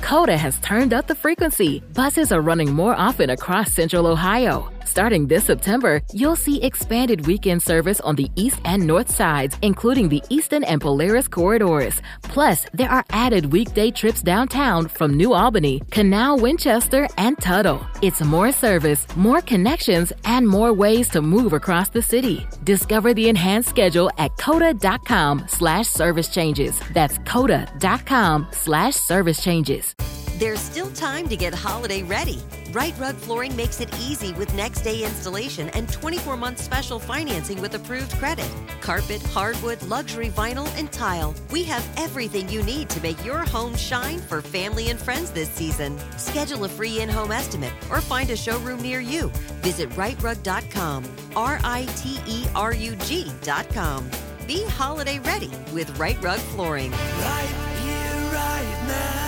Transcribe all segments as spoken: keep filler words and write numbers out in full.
Coda has turned up the frequency. Buses are running more often across Central Ohio. Starting this September, you'll see expanded weekend service on the east and north sides, including the Eastern and Polaris corridors. Plus, there are added weekday trips downtown from New Albany, Canal, Winchester, and Tuttle. It's more service, more connections, and more ways to move across the city. Discover the enhanced schedule at coda.com slash service changes. That's coda.com slash service changes. There's still time to get holiday ready. Right Rug Flooring makes it easy with next day installation and twenty-four month special financing with approved credit. Carpet, hardwood, luxury vinyl, and tile. We have everything you need to make your home shine for family and friends this season. Schedule a free in-home estimate or find a showroom near you. Visit right rug dot com, R I T E R U G dot com. Be holiday ready with Right Rug Flooring. Right here, right now.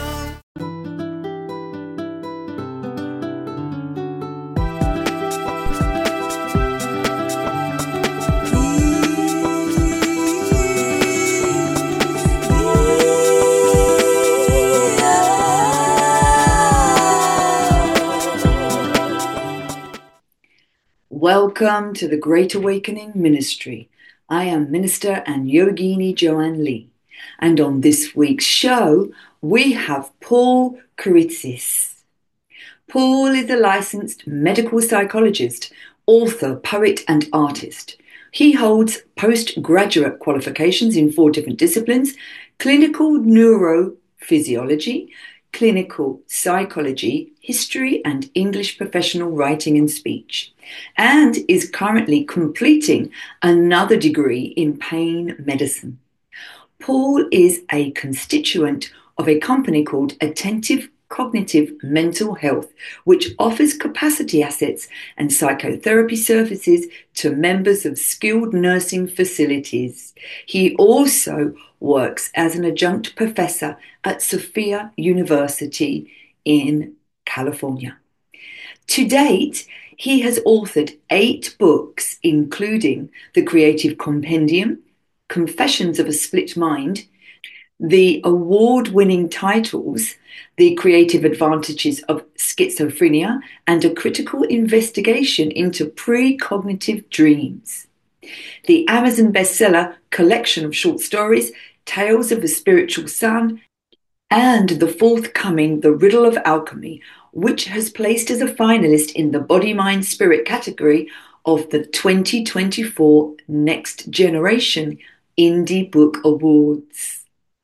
Welcome to the Great Awakening Ministry. I am Minister and Yogini Joanne Lee. And on this week's show, we have Paul Karitsis. Paul is a licensed medical psychologist, author, poet, and artist. He holds postgraduate qualifications in four different disciplines: clinical neurophysiology, clinical psychology, history, and English professional writing and speech, and is currently completing another degree in pain medicine. Paul is a constituent of a company called Attentive Cognitive Mental Health, which offers capacity assets and psychotherapy services to members of skilled nursing facilities. He also works as an adjunct professor at Sophia University in California. To date, he has authored eight books, including The Creative Compendium, Confessions of a Split Mind, the award-winning titles The Creative Advantages of Schizophrenia and A Critical Investigation into Precognitive Dreams, the Amazon bestseller collection of short stories Tales of a Spiritual Son, and the forthcoming The Riddle of Alchemy, which has placed as a finalist in the Body, Mind, Spirit category of the twenty twenty-four Next Generation Indie Book Awards.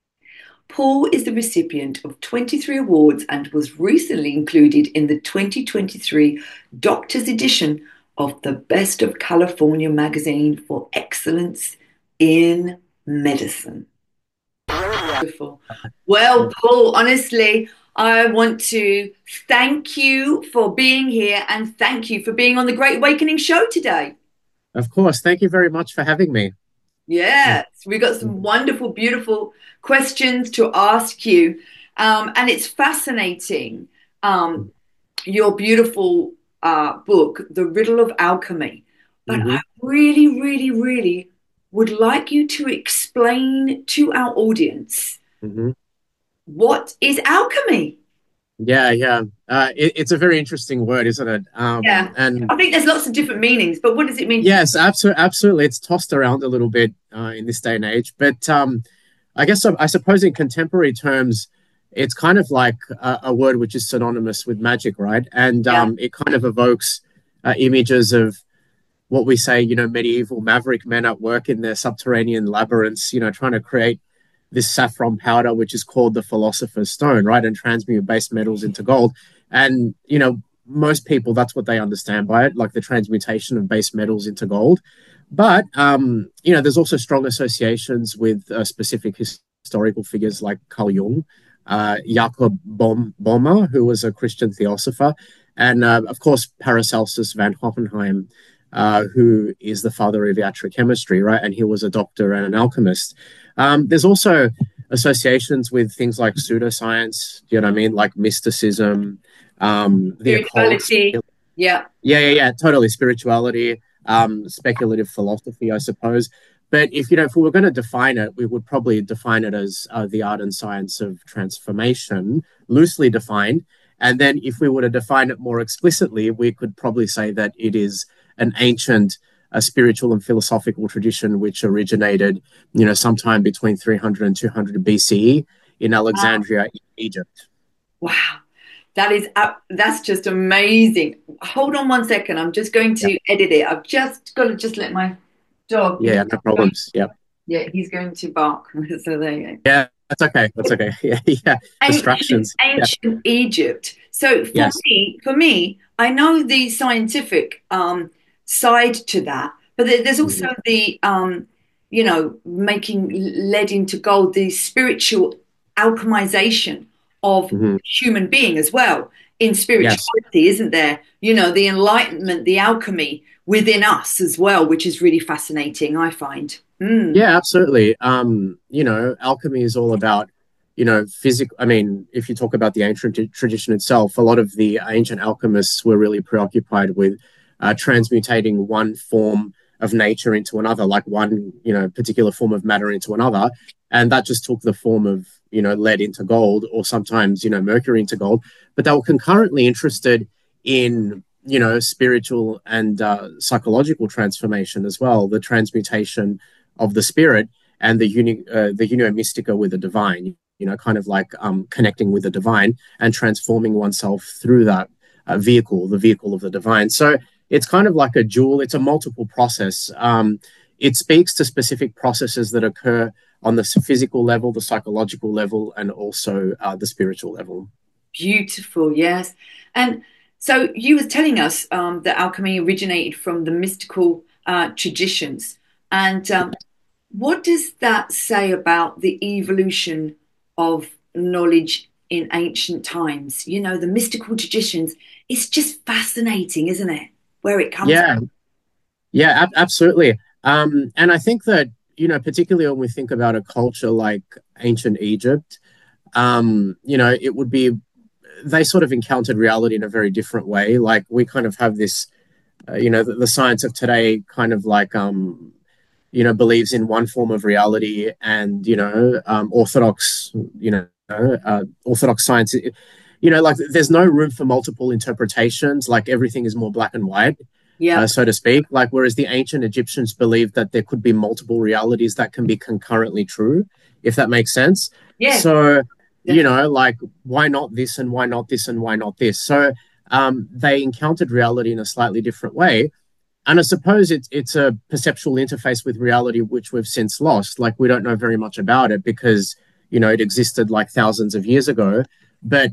Paul is the recipient of twenty-three awards and was recently included in the twenty twenty-three Doctor's edition of the Best of California magazine for excellence in medicine. Wonderful. Well, Paul, honestly, I want to thank you for being here and thank you for being on the Great Awakening show today. Of course. Thank you very much for having me. Yes, we've got some wonderful, beautiful questions to ask you. Um, and it's fascinating, um, your beautiful uh, book, The Riddle of Alchemy. But mm-hmm. I really, really, really would like you to explain to our audience mm-hmm. what is alchemy? Yeah, yeah. Uh, it, it's a very interesting word, isn't it? Um, yeah. And I think there's lots of different meanings, but what does it mean? Yes, absolutely. Absolutely. It's tossed around a little bit uh, in this day and age. But um, I guess I suppose in contemporary terms, it's kind of like a, a word which is synonymous with magic, right? And yeah. um, it kind of evokes uh, images of what we say, you know, medieval maverick men at work in their subterranean labyrinths, you know, trying to create this saffron powder, which is called the Philosopher's Stone, right? And transmute base metals into gold. And, you know, most people, that's what they understand by it, like the transmutation of base metals into gold. But, um, you know, there's also strong associations with uh, specific historical figures like Carl Jung, uh, Jakob Bom- Boehmer, who was a Christian theosopher, and, uh, of course, Paracelsus van Hohenheim, uh, who is the father of iatrochemistry, right? And he was a doctor and an alchemist. Um, there's also associations with things like pseudoscience, you know what I mean? Like mysticism, um, the spirituality. Occult. Yeah. Yeah, yeah, yeah, totally. Spirituality, um, speculative philosophy, I suppose. But if you know, if we were going to define it, we would probably define it as uh, the art and science of transformation, loosely defined. And then if we were to define it more explicitly, we could probably say that it is an ancient uh, spiritual and philosophical tradition which originated, you know, sometime between three hundred and two hundred B C E in Alexandria, wow. Egypt. Wow. That is, uh, that's just amazing. Hold on one second. I'm just going to yeah. edit it. I've just got to just let my dog. Yeah, no problems. Yeah. Yeah, he's going to bark. So there you go. Yeah, that's okay. That's okay. Yeah, yeah. Distractions. Ancient, ancient yeah. Egypt. So for yes. me, for me, I know the scientific um, side to that, but there's also mm-hmm. the, um, you know, making lead into gold, the spiritual alchemization of mm-hmm. human being as well in spirituality, yes. isn't there? You know, the enlightenment, the alchemy within us as well, which is really fascinating, I find. Mm. Yeah, absolutely. Um, you know, alchemy is all about, you know, physical. I mean, if you talk about the ancient t- tradition itself, a lot of the ancient alchemists were really preoccupied with uh, transmutating one form of nature into another, like one, you know, particular form of matter into another. And that just took the form of, you know, lead into gold, or sometimes, you know, mercury into gold. But they were concurrently interested in, you know, spiritual and uh, psychological transformation as well, the transmutation of the spirit and the uni- uh, the unio mystica with the divine, you know, kind of like um, connecting with the divine and transforming oneself through that uh, vehicle, the vehicle of the divine. So it's kind of like a dual, it's a multiple process. Um, it speaks to specific processes that occur on the physical level, the psychological level, and also uh, the spiritual level. Beautiful, yes. And so you was telling us um, that alchemy originated from the mystical uh, traditions. And um, what does that say about the evolution of knowledge in ancient times? You know, the mystical traditions, it's just fascinating, isn't it? Where it comes yeah. from. Yeah, ab- absolutely. Um, and I think that, you know, particularly when we think about a culture like ancient Egypt, um, you know, it would be, they sort of encountered reality in a very different way. Like we kind of have this, uh, you know, the, the science of today kind of like, um, you know, believes in one form of reality, and, you know, um, orthodox, you know, uh, orthodox science, you know, like there's no room for multiple interpretations. Like everything is more black and white. Yeah, uh, so to speak. Like, whereas the ancient Egyptians believed that there could be multiple realities that can be concurrently true, if that makes sense. Yeah. So, yeah. you know, like, why not this and why not this and why not this? So um, they encountered reality in a slightly different way. And I suppose it's, it's a perceptual interface with reality, which we've since lost. Like, we don't know very much about it because, you know, it existed like thousands of years ago. But,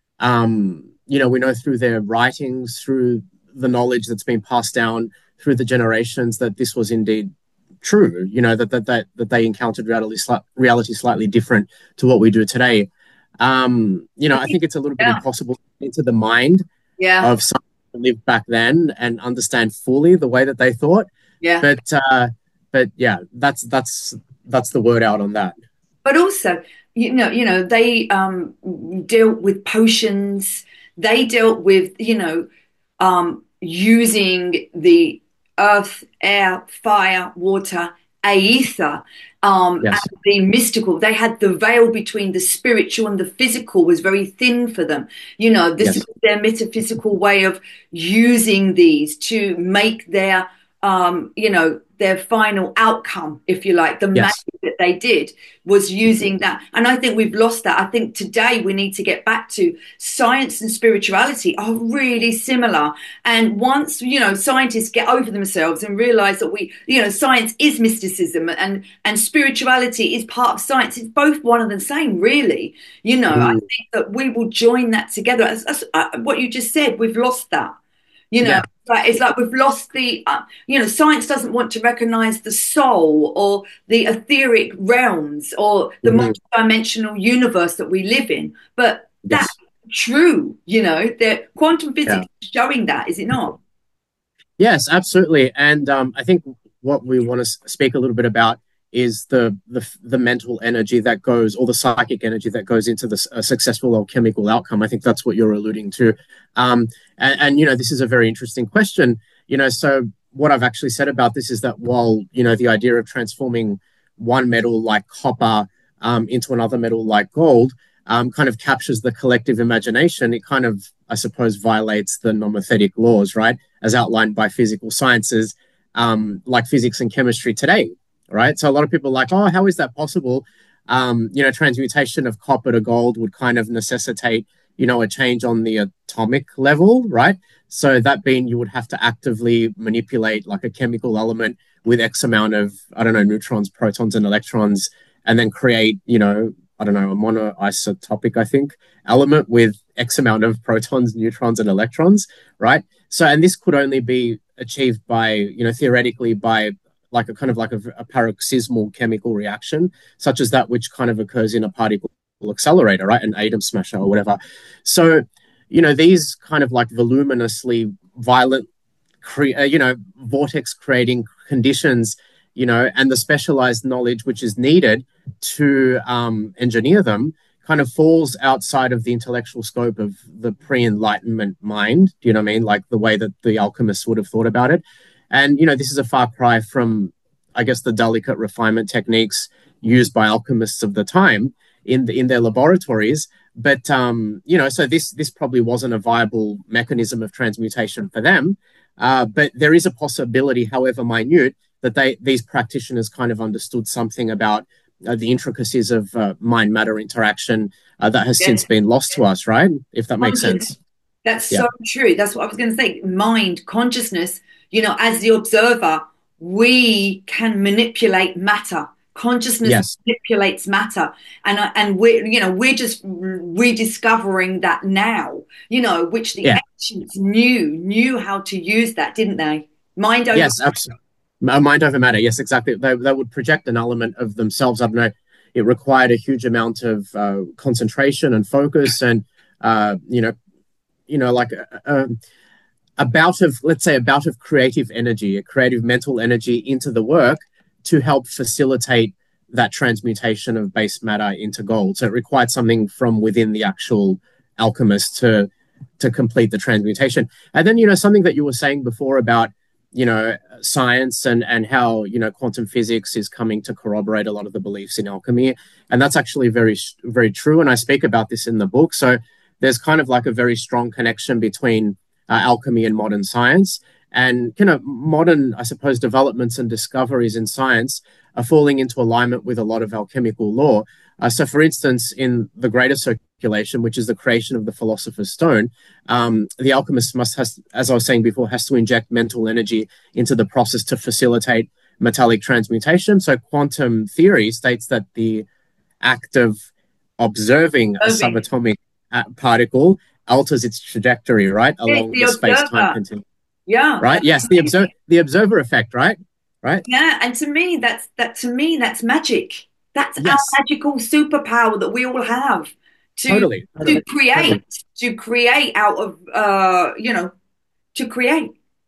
um, you know, we know through their writings, through the knowledge that's been passed down through the generations, that this was indeed true, you know, that that that, that they encountered reality, sli- reality slightly different to what we do today. Um, you know, I think it's a little bit yeah. impossible into the mind yeah. of someone who lived back then and understand fully the way that they thought. Yeah. But, uh, but yeah, that's, that's, that's the word out on that. But also, you know, you know, they um, dealt with potions. They dealt with, you know, um, using the earth, air, fire, water, aether, um, yes. and the mystical. They had the veil between the spiritual and the physical was very thin for them. You know, this yes. is their metaphysical way of using these to make their, um, you know, their final outcome, if you like. The yes. magic that they did was using that. And I think we've lost that. I think today we need to get back to science and spirituality are really similar. And once, you know, scientists get over themselves and realize that we, you know, science is mysticism and, and spirituality is part of science. It's both one and the same, really. You know, mm. I think that we will join that together. As, as, uh, what you just said, we've lost that. You know, yeah. like, it's like we've lost the, uh, you know, science doesn't want to recognize the soul or the etheric realms or the mm-hmm. multidimensional universe that we live in. But yes. that's true, you know, that quantum physics yeah. is showing that, is it not? Yes, absolutely. And um, I think what we want to speak a little bit about is the, the the mental energy that goes, or the psychic energy that goes into the a successful alchemical outcome. I think that's what you're alluding to. Um, and, and, you know, this is a very interesting question. You know, so what I've actually said about this is that while, you know, the idea of transforming one metal like copper um, into another metal like gold um, kind of captures the collective imagination, it kind of, I suppose, violates the nomothetic laws, right, as outlined by physical sciences um, like physics and chemistry today, right? So a lot of people are like, oh, how is that possible? Um, you know, transmutation of copper to gold would kind of necessitate, you know, a change on the atomic level, right? So that being you would have to actively manipulate like a chemical element with X amount of, I don't know, neutrons, protons, and electrons, and then create, you know, I don't know, a monoisotopic, I think, element with X amount of protons, neutrons, and electrons, right? So, and this could only be achieved by, you know, theoretically by like a kind of like a, a paroxysmal chemical reaction, such as that which kind of occurs in a particle accelerator, right? An atom smasher or whatever. So, you know, these kind of like voluminously violent, cre- uh, you know, vortex creating conditions, you know, and the specialized knowledge which is needed to um, engineer them kind of falls outside of the intellectual scope of the pre-Enlightenment mind. Do you know what I mean? Like the way that the alchemists would have thought about it. And, you know, this is a far cry from, I guess, the delicate refinement techniques used by alchemists of the time in the, in their laboratories. But, um, you know, so this this probably wasn't a viable mechanism of transmutation for them. Uh, but there is a possibility, however minute, that they these practitioners kind of understood something about uh, the intricacies of uh, mind-matter interaction uh, that has yes. since been lost to us, right? If that makes sense. That's yeah. so true. That's what I was going to say. Mind, consciousness, you know, as the observer, we can manipulate matter. Consciousness yes. manipulates matter, and uh, and we're you know we're just rediscovering that now, you know, which the yeah. ancients knew knew how to use that, didn't they? Mind over yes, absolutely. Mind over matter. Yes, exactly. They they would project an element of themselves. I don't know. It required a huge amount of uh, concentration and focus, and uh, you know, you know, like a, a, a bout of, let's say, a bout of creative energy, a creative mental energy into the work to help facilitate that transmutation of base matter into gold. So it required something from within the actual alchemist to to complete the transmutation. And then, you know, something that you were saying before about, you know, science and, and how, you know, quantum physics is coming to corroborate a lot of the beliefs in alchemy. And that's actually very, very true. And I speak about this in the book. So there's kind of like a very strong connection between uh, alchemy and modern science. And, you know, modern, I suppose, developments and discoveries in science are falling into alignment with a lot of alchemical law. Uh, so, for instance, in the greater circulation, which is the creation of the Philosopher's Stone, um, the alchemist must, has, as I was saying before, has to inject mental energy into the process to facilitate metallic transmutation. So quantum theory states that the act of observing okay. a subatomic uh, particle alters its trajectory, right, along the, the space-time continuum. Yeah. Right. Yes. The observer, the observer effect. Right. Right. Yeah. And to me, that's that. To me, that's magic. That's yes. our magical superpower that we all have to totally, totally. to create, totally. to create out of, uh, you know, to create.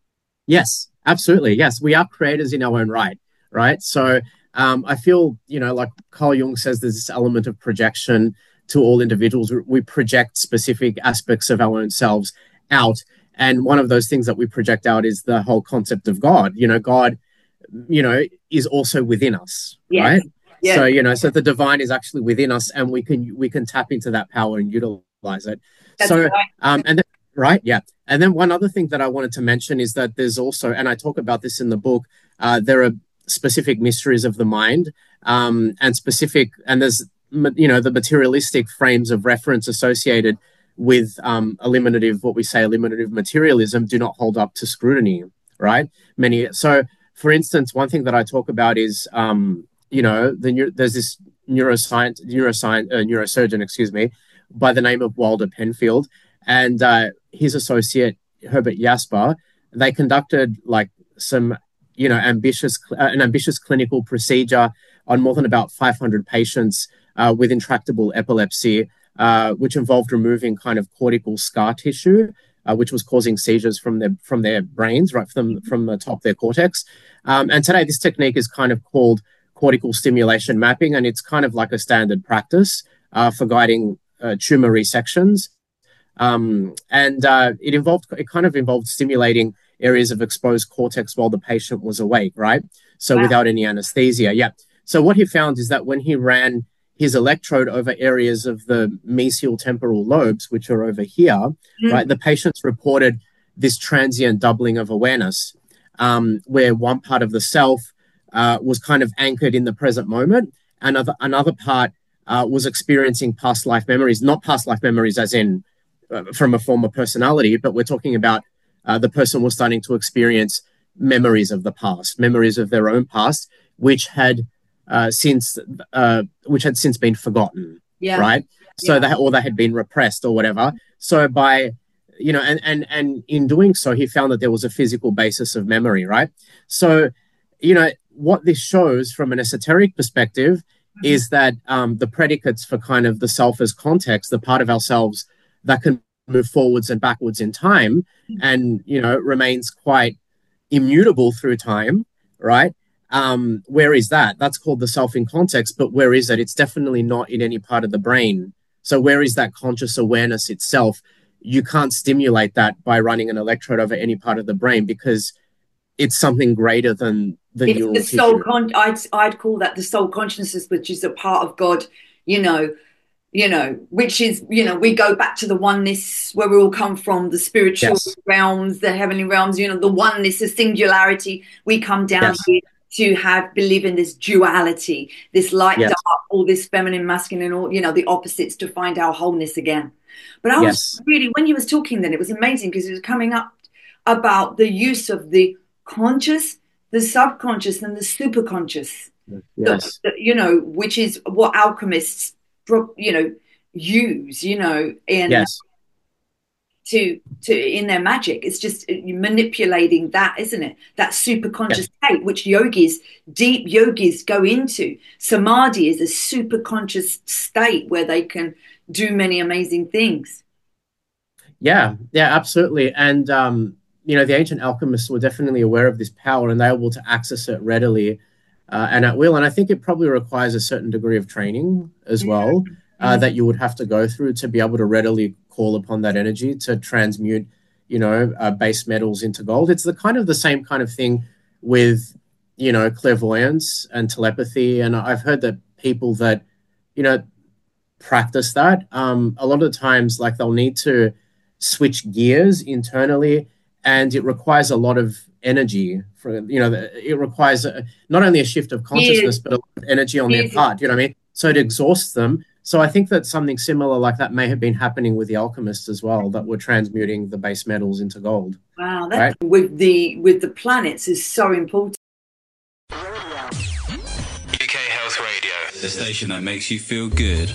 Yes, absolutely. Yes, we are creators in our own right. Right. So um, I feel, you know, like Carl Jung says, there's this element of projection to all individuals. We project specific aspects of our own selves out. And one of those things that we project out is the whole concept of God. You know, God, you know, is also within us, yes. right? Yes. So, you know, so the divine is actually within us, and we can we can tap into that power and utilize it. That's so, right. um, and then, right, yeah. And then one other thing that I wanted to mention is that there's also, and I talk about this in the book, uh, there are specific mysteries of the mind, um, and specific, and there's, you know, the materialistic frames of reference associated with um, eliminative, what we say, eliminative materialism, do not hold up to scrutiny, right? Many. So, for instance, one thing that I talk about is, um, you know, the, there's this neuroscience, neuroscience, uh, neurosurgeon, excuse me, by the name of Walter Penfield, and uh, his associate Herbert Jasper. They conducted like some, you know, ambitious, uh, an ambitious clinical procedure on more than about five hundred patients uh, with intractable epilepsy. Uh, which involved removing kind of cortical scar tissue, uh, which was causing seizures from their from their brains, right from from the top of their cortex. Um, and today, this technique is kind of called cortical stimulation mapping, and it's kind of like a standard practice uh, for guiding uh, tumor resections. Um, and uh, it involved it kind of involved stimulating areas of exposed cortex while the patient was awake, right? So Wow. without any anesthesia, yeah. So what he found is that when he ran his electrode over areas of the mesial temporal lobes, which are over here, Mm. right, the patients reported this transient doubling of awareness, um, where one part of the self uh, was kind of anchored in the present moment, and another, another part uh, was experiencing past life memories, not past life memories as in uh, from a former personality, but we're talking about uh, the person was starting to experience memories of the past, memories of their own past, which had uh, since uh, which had since been forgotten, Yeah. right? So Yeah. they or they had been repressed or whatever. So by you know, and and and in doing so, he found that there was a physical basis of memory, right? So, you know, what this shows from an esoteric perspective Mm-hmm. is that um, the predicates for kind of the self as context, the part of ourselves that can move forwards and backwards in time, and you know, remains quite immutable through time, right? Um, where is that? That's called the self in context, but where is it? It's definitely not in any part of the brain. So where is that conscious awareness itself? You can't stimulate that by running an electrode over any part of the brain because it's something greater than the It's neural the tissue. soul con I'd I'd call that the soul consciousness, which is a part of God, you know, you know, which is, you know, we go back to the oneness where we all come from, the spiritual Yes. realms, the heavenly realms, you know, the oneness, the singularity. We come down Yes. here to have believe in this duality, this light, Yes. dark, all this feminine, masculine, all, you know, the opposites to find our wholeness again. But I Yes. was really, when you was talking then, it was amazing because it was coming up about the use of the conscious, the subconscious, and the superconscious. Yes. The- the- you know, which is what alchemists, pro- you know, use, you know, in Yes. to to in their magic. It's just manipulating that, isn't it? That superconscious state, which yogis, deep yogis, go into. Samadhi is a superconscious state where they can do many amazing things. Yeah, yeah, absolutely. And, um, you know, the ancient alchemists were definitely aware of this power and they were able to access it readily uh, and at will. And I think it probably requires a certain degree of training as well uh, that you would have to go through to be able to readily call upon that energy to transmute, you know, uh, base metals into gold. It's the kind of the same kind of thing with, you know, clairvoyance and telepathy. And I've heard that people that, you know, practice that, um, a lot of the times, like they'll need to switch gears internally, and it requires a lot of energy. For you know, it requires a, not only a shift of consciousness, Yes. but a lot of energy on their Yes. part. You know what I mean? So it exhausts them. So I think that something similar like that may have been happening with the alchemists as well, that were transmuting the base metals into gold. Wow, that Right. with the with the planets is so important. U K Health Radio, the station that makes you feel good.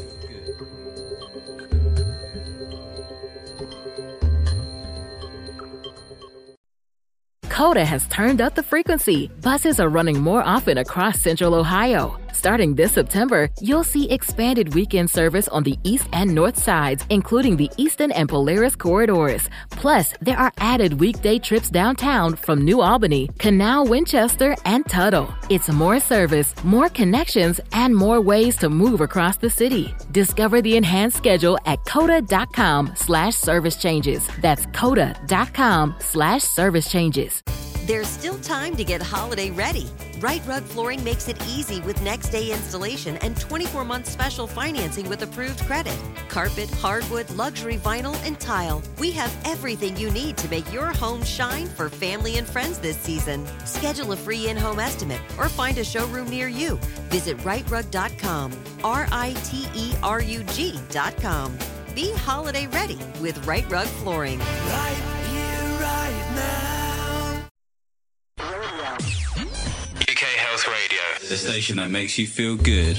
Coda has turned up the frequency. Buses are running more often across Central Ohio. Starting this September, you'll see expanded weekend service on the east and north sides, including the Eastern and Polaris corridors. Plus, there are added weekday trips downtown from New Albany, Canal, Winchester, and Tuttle. It's more service, more connections, and more ways to move across the city. Discover the enhanced schedule at coda.com slash service changes. That's coda.com slash service changes. There's still time to get holiday ready. Right Rug Flooring makes it easy with next day installation and twenty-four month special financing with approved credit. Carpet, hardwood, luxury vinyl, and tile. We have everything you need to make your home shine for family and friends this season. Schedule a free in-home estimate or find a showroom near you. Visit right rug dot com, R I T E R U G dot com. Be holiday ready with Right Rug Flooring. Right here, right now. U K Health Radio, the station that makes you feel good.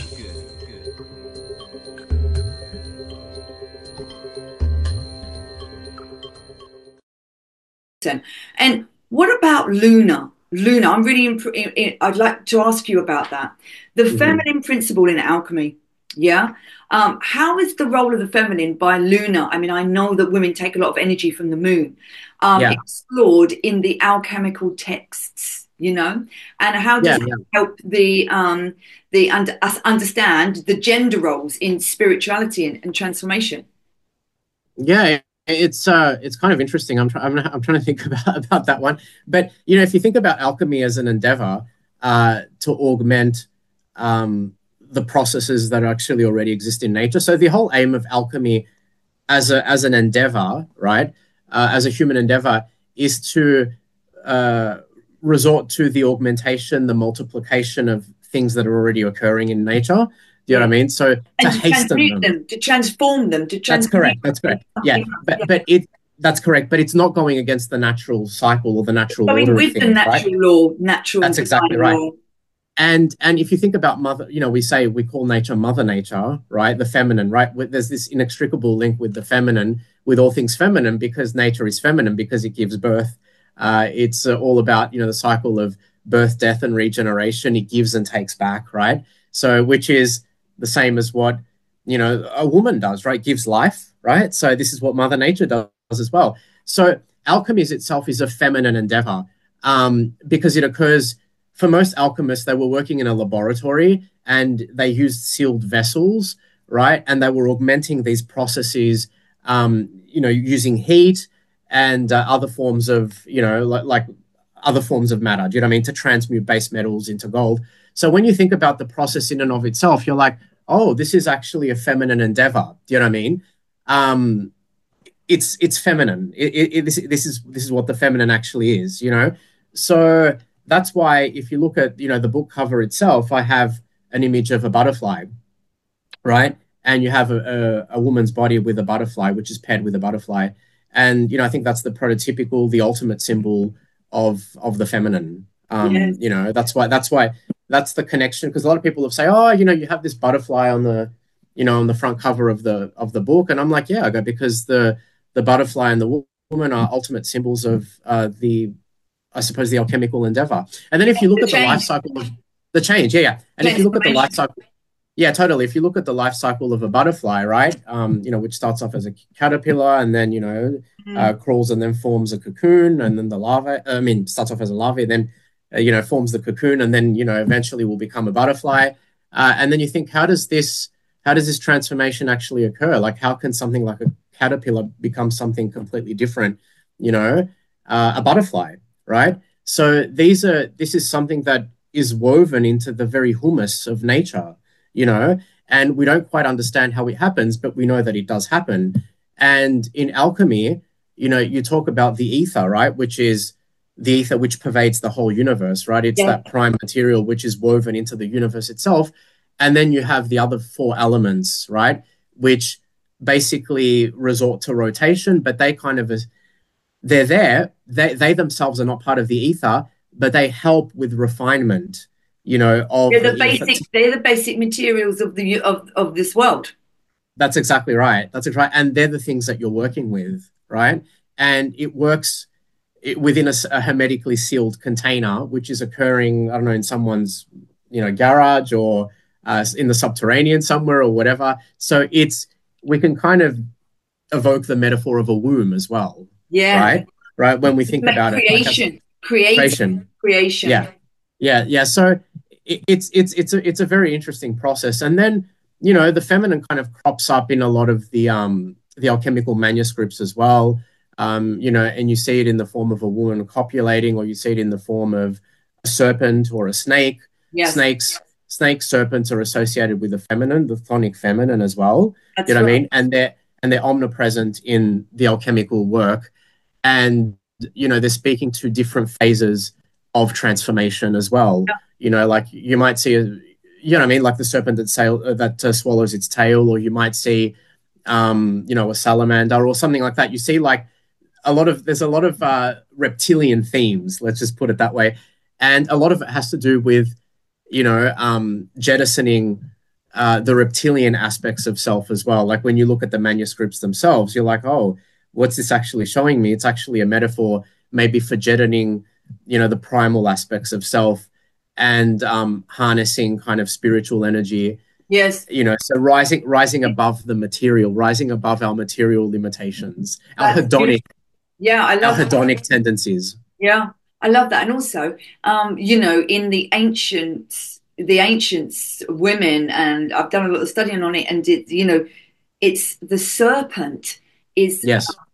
And what about Luna? Luna, I'm really, imp- I'd like to ask you about that. The Mhm. feminine principle in alchemy, yeah? Um, how is the role of the feminine by Luna? I mean, I know that women take a lot of energy from the moon, um, Yeah. explored in the alchemical texts, you know? And how does Yeah, it yeah. help the, um, the under, us understand the gender roles in spirituality and, and transformation? Yeah, It's uh, it's kind of interesting. I'm, try- I'm I'm trying to think about about that one. But you know, if you think about alchemy as an endeavor uh, to augment um, the processes that actually already exist in nature, so the whole aim of alchemy as a as an endeavor, right, uh, as a human endeavor, is to uh, resort to the augmentation, the multiplication of things that are already occurring in nature. Do you know what I mean? So to And to hasten transmute them. them, to transform them, to That's correct. transmute That's correct. them. Yeah, but but it that's correct. But it's not going against the natural cycle or the natural Going order of with the things, right? natural law, natural That's exactly divine right. law. And and if you think about mother, you know, we say we call nature Mother Nature, right? The feminine, right? With- There's this inextricable link with the feminine, with all things feminine, because nature is feminine because it gives birth. Uh, it's uh, all about, you know, the cycle of birth, death, and regeneration. It gives and takes back, right? So, which is the same as what, you know, a woman does, right? Gives life, right? So this is what Mother Nature does as well. So alchemy itself is a feminine endeavor um, because it occurs for most alchemists. They were working in a laboratory and they used sealed vessels, right? And they were augmenting these processes, um, you know, using heat and uh, other forms of, you know, like, like other forms of matter. Do you know what I mean? To transmute base metals into gold. So when you think about the process in and of itself, you're like, oh, this is actually a feminine endeavor. Do you know what I mean? Um, it's it's feminine. It, it, it, this, this is this is what the feminine actually is. You know, so that's why if you look at, you know, the book cover itself, I have an image of a butterfly, right? And you have a, a, a woman's body with a butterfly, which is paired with a butterfly, and you know, I think that's the prototypical, the ultimate symbol of of the feminine. Um, Yes. you know, that's why that's why that's the connection, because a lot of people have say, oh, you know, you have this butterfly on the, you know, on the front cover of the of the book, and I'm like, yeah, I go, because the the butterfly and the wo- woman are ultimate symbols of uh, the, I suppose, the alchemical endeavor. And then if you look The at the life change, cycle of the change, yeah, yeah, and if you look at the life transformation. cycle, yeah, totally. If you look at the life cycle of a butterfly, right, um, you know, which starts off as a caterpillar and then, you know, uh, Mm. crawls and then forms a cocoon, and then the larva, I mean, starts off as a larvae, then, uh, you know, forms the cocoon, and then, you know, eventually will become a butterfly. Uh, and then you think, how does this, how does this transformation actually occur? Like, how can something like a caterpillar become something completely different, you know, uh, a butterfly, right? So these are, this is something that is woven into the very humus of nature, you know, and we don't quite understand how it happens, but we know that it does happen. And in alchemy, you know, you talk about the ether, right, which is the ether which pervades the whole universe, right? It's Yeah. that prime material which is woven into the universe itself. And then you have the other four elements, right, which basically resort to rotation, but they kind of, they're there. They, they themselves are not part of the ether, but they help with refinement, you know, of They're the the ether. basic. They're the basic materials of the of of this world. That's exactly right. That's exactly right. And they're the things that you're working with, right? And it works it, within a, a hermetically sealed container, which is occurring, I don't know, in someone's, you know, garage or uh, in the subterranean somewhere or whatever. So it's, we can kind of evoke the metaphor of a womb as well, Yeah. right? Right. When we think Like about it, like a creation, creating, creation. creation. Yeah. Yeah. Yeah. So it, it's, it's, it's a, it's a very interesting process. And then, you know, the feminine kind of crops up in a lot of the, um, the alchemical manuscripts as well. Um, you know, and you see it in the form of a woman copulating, or you see it in the form of a serpent or a snake. Yes. Snakes, snake serpents are associated with the feminine, the chthonic feminine as well. That's You know what I right. mean? And they're and they're omnipresent in the alchemical work. And, you know, they're speaking to different phases of transformation as well. Yeah. You know, like you might see, a, you know what I mean? Like the serpent that, sail, uh, that uh, swallows its tail, or you might see, um, you know, a salamander or something like that. You see like a lot of, there's a lot of uh, reptilian themes, let's just put it that way. And a lot of it has to do with, you know, um, jettisoning uh, the reptilian aspects of self as well. Like when you look at the manuscripts themselves, you're like, oh, what's this actually showing me? It's actually a metaphor maybe for jettisoning, you know, the primal aspects of self and um, harnessing kind of spiritual energy. Yes. You know, so rising rising above the material, rising above our material limitations, our That's hedonic, beautiful. Yeah, I our love that. hedonic tendencies. Yeah, I love that. And also, um, you know, in the ancients, the ancients women, and I've done a lot of studying on it, and it, you know, it's the serpent is Yes.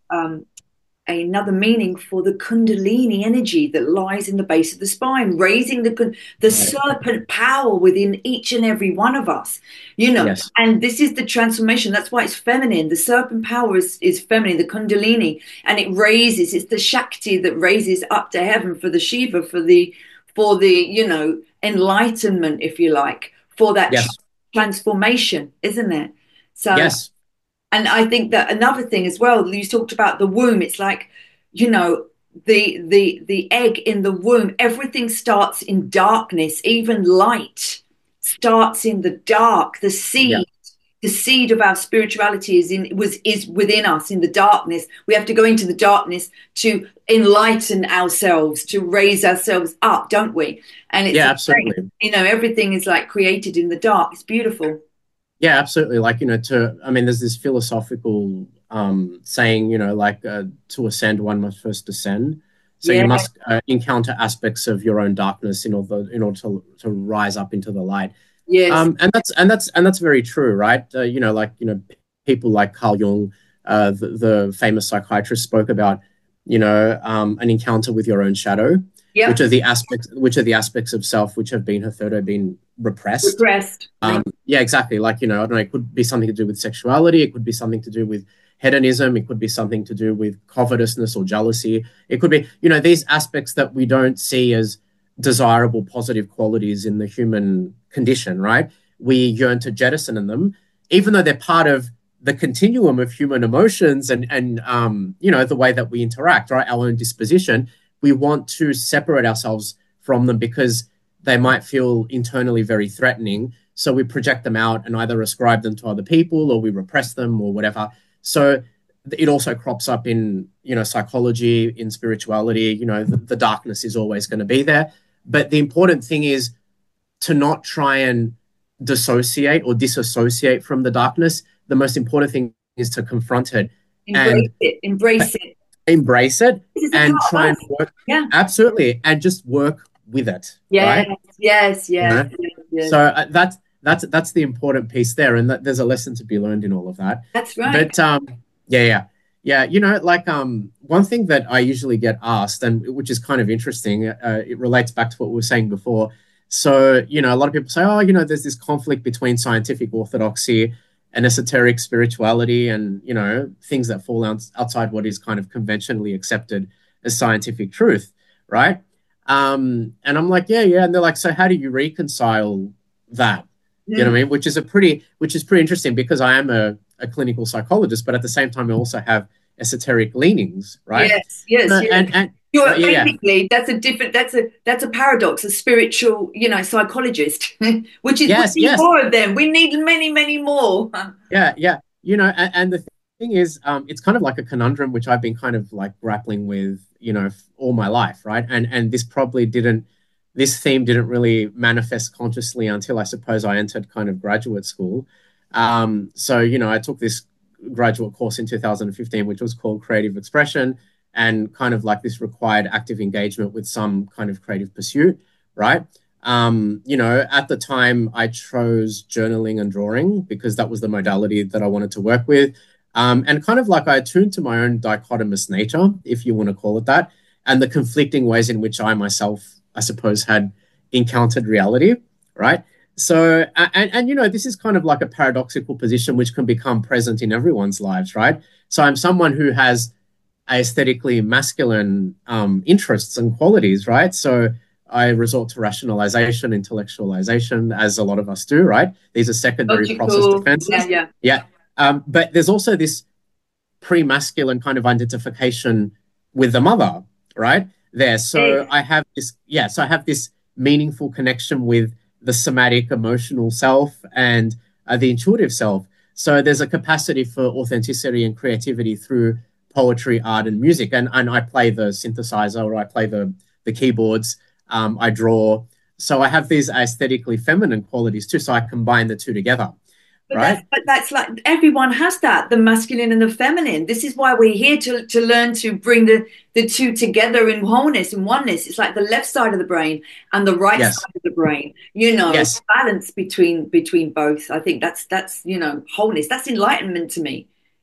um, another meaning for the Kundalini energy that lies in the base of the spine, raising the the Right. serpent power within each and every one of us, you know. Yes. And this is the transformation. That's why it's feminine. The serpent power is, is feminine, the Kundalini, and it raises. It's the Shakti that raises up to heaven for the Shiva, for the for the you know enlightenment, if you like, for that Yes. tra- transformation, isn't it? So. Yes. And I think that another thing as well, you talked about the womb. It's like, you know, the the the egg in the womb, everything starts in darkness, even light starts in the dark. The seed, Yeah. the seed of our spirituality is in was is within us in the darkness. We have to go into the darkness to enlighten ourselves, to raise ourselves up, don't we? And it's Yeah, like, absolutely. you know, everything is like created in the dark. It's beautiful. Yeah, absolutely. Like, you know, to, I mean, there's this philosophical um, saying, you know, like uh, to ascend, one must first descend. So Yeah. you must uh, encounter aspects of your own darkness in order, in order to, to rise up into the light. Yes. Um, and that's, and that's, and that's very true, right? Uh, you know, like, you know, people like Carl Jung, uh, the, the famous psychiatrist, spoke about, you know, um, an encounter with your own shadow, Yeah. which are the aspects, which are the aspects of self which have been hitherto been repressed. Repressed. Um, yeah, exactly. Like, you know, I don't know, it could be something to do with sexuality. It could be something to do with hedonism. It could be something to do with covetousness or jealousy. It could be, you know, these aspects that we don't see as desirable, positive qualities in the human condition, right? We yearn to jettison in them, even though they're part of the continuum of human emotions and, and um, you know, the way that we interact, right? Our own disposition. We want to separate ourselves from them because they might feel internally very threatening. So we project them out and either ascribe them to other people or we repress them or whatever. So it also crops up in, you know, psychology, in spirituality. You know, the, the darkness is always going to be there. But the important thing is to not try and dissociate or disassociate from the darkness. The most important thing is to confront it. Embrace and it. Embrace it. Embrace it and try and us. work. Yeah. Absolutely. And just work with it. Yes, right? yes, yes, You know? yes, yes. So uh, that's that's that's the important piece there, and that, there's a lesson to be learned in all of that. That's right. But um, yeah, yeah, yeah. You know, like um, one thing that I usually get asked, and which is kind of interesting, uh, it relates back to what we were saying before. So you know, a lot of people say, oh, you know, there's this conflict between scientific orthodoxy and esoteric spirituality, and you know, things that fall out, outside what is kind of conventionally accepted as scientific truth, right? Um, and I'm like, yeah, yeah. And they're like, so how do you reconcile that? You know what I mean? Which is a pretty, which is pretty interesting because I am a, a clinical psychologist, but at the same time, I also have esoteric leanings, right? Yes, yes, Uh, yes. and, and You're uh, yeah, basically that's a different that's a that's a paradox, a spiritual, you know, psychologist, which is Yes, we need yes. more of them. We need many, many more. yeah, yeah. You know, and, and the thing is, um, it's kind of like a conundrum which I've been kind of like grappling with, you know, f- all my life, right? And and this probably didn't, this theme didn't really manifest consciously until I suppose I entered kind of graduate school. Um, so you know, I took this graduate course in two thousand fifteen, which was called Creative Expression, and kind of like this required active engagement with some kind of creative pursuit, right? Um, you know, at the time I chose journaling and drawing because that was the modality that I wanted to work with. Um, and kind of like I attuned to my own dichotomous nature, if you want to call it that, and the conflicting ways in which I myself, I suppose, had encountered reality, right? So, and, and, you know, this is kind of like a paradoxical position which can become present in everyone's lives, right? So I'm someone who has aesthetically masculine um, interests and qualities, right? So I resort to rationalization, intellectualization, as a lot of us do, right? These are secondary Logical, process defenses. yeah, yeah. Yeah. Um, but there's also this pre-masculine kind of identification with the mother, right? There. So Yes. I have this, yeah, so I have this meaningful connection with the somatic emotional self and uh, the intuitive self. So there's a capacity for authenticity and creativity through poetry, art, and music. And and I play the synthesizer or I play the the keyboards. Um, I draw. So I have these aesthetically feminine qualities too. So I combine the two together. But Right? that's, but that's like everyone has that, the masculine and the feminine. This is why we're here to, to learn to bring the, the two together in wholeness and oneness. It's like the left side of the brain and the right Yes. side of the brain, you know, Yes. balance between between both. I think that's, that's you know, wholeness. That's enlightenment to me.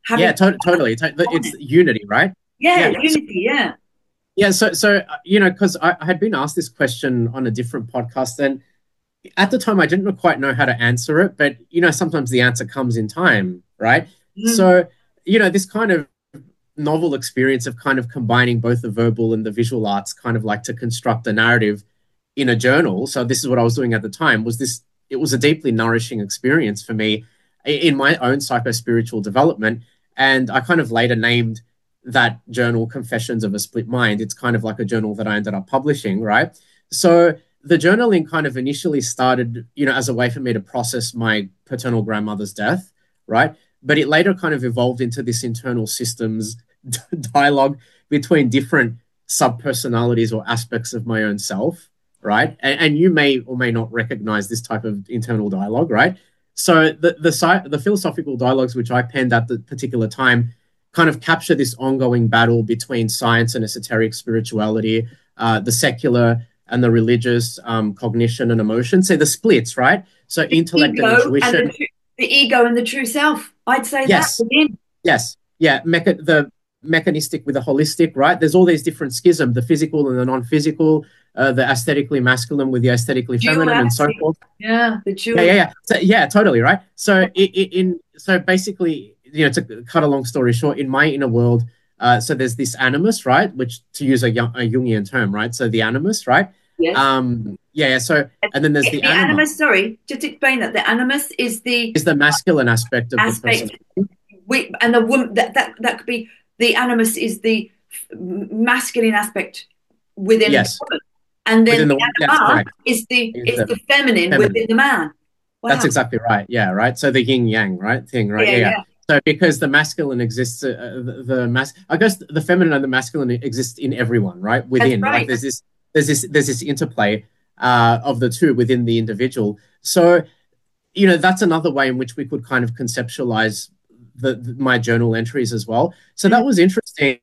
having Yeah, to- totally. To- it's unity, right? yeah, Yeah. So, unity, yeah. yeah. So, so uh, you know, because I, I had been asked this question on a different podcast, and at the time I didn't quite know how to answer it, but you know, sometimes the answer comes in time, right? Mm. So, you know, this kind of novel experience of kind of combining both the verbal and the visual arts, kind of like to construct a narrative in a journal. So this is what I was doing at the time. Was this? It was a deeply nourishing experience for me in my own psycho-spiritual development, and I kind of later named that journal Confessions of a Split Mind. It's kind of like a journal that I ended up publishing, right? So the journaling kind of initially started, you know, as a way for me to process my paternal grandmother's death, right? But it later kind of evolved into this internal systems dialogue between different subpersonalities or aspects of my own self, right? And, and you may or may not recognize this type of internal dialogue, right? So the the the philosophical dialogues which I penned at the particular time kind of capture this ongoing battle between science and esoteric spirituality, uh, the secular and the religious, um, cognition and emotion. So the splits, right? So The intellect and ego intuition. and the, tru- the ego and the true self. I'd say Yes. that again. Yes. Yeah. Mecha- the mechanistic with the holistic, right? There's all these different schisms, the physical and the non-physical, uh, the aesthetically masculine with the aesthetically feminine, and so forth. Yeah, the dual. Yeah, yeah, yeah. So, yeah, totally, right? So it, it, in so basically, you know, to cut a long story short, in my inner world, uh, so there's this animus, right? Which, to use a, a Jungian term, right? So the animus, right? Yes. Um, yeah, yeah. So and then there's the, the anima. animus. Sorry, just explain that. The animus is the is the masculine aspect of aspect. the person. We, and the woman that, that that could be the animus is the masculine aspect within Yes. the woman. And then Within the, the- the that's anima correct. is the Is is the the feminine, feminine. within the man. Wow. That's exactly right. Yeah, right. So the yin yang, right? Thing, right? Yeah, Yeah, yeah. yeah. So because the masculine exists, uh, the, the mas, I guess the feminine and the masculine exist in everyone, right? Within, right. like there's this, there's this, there's this interplay uh, of the two within the individual. So, you know, that's another way in which we could kind of conceptualize the, the my journal entries as well. So that was interesting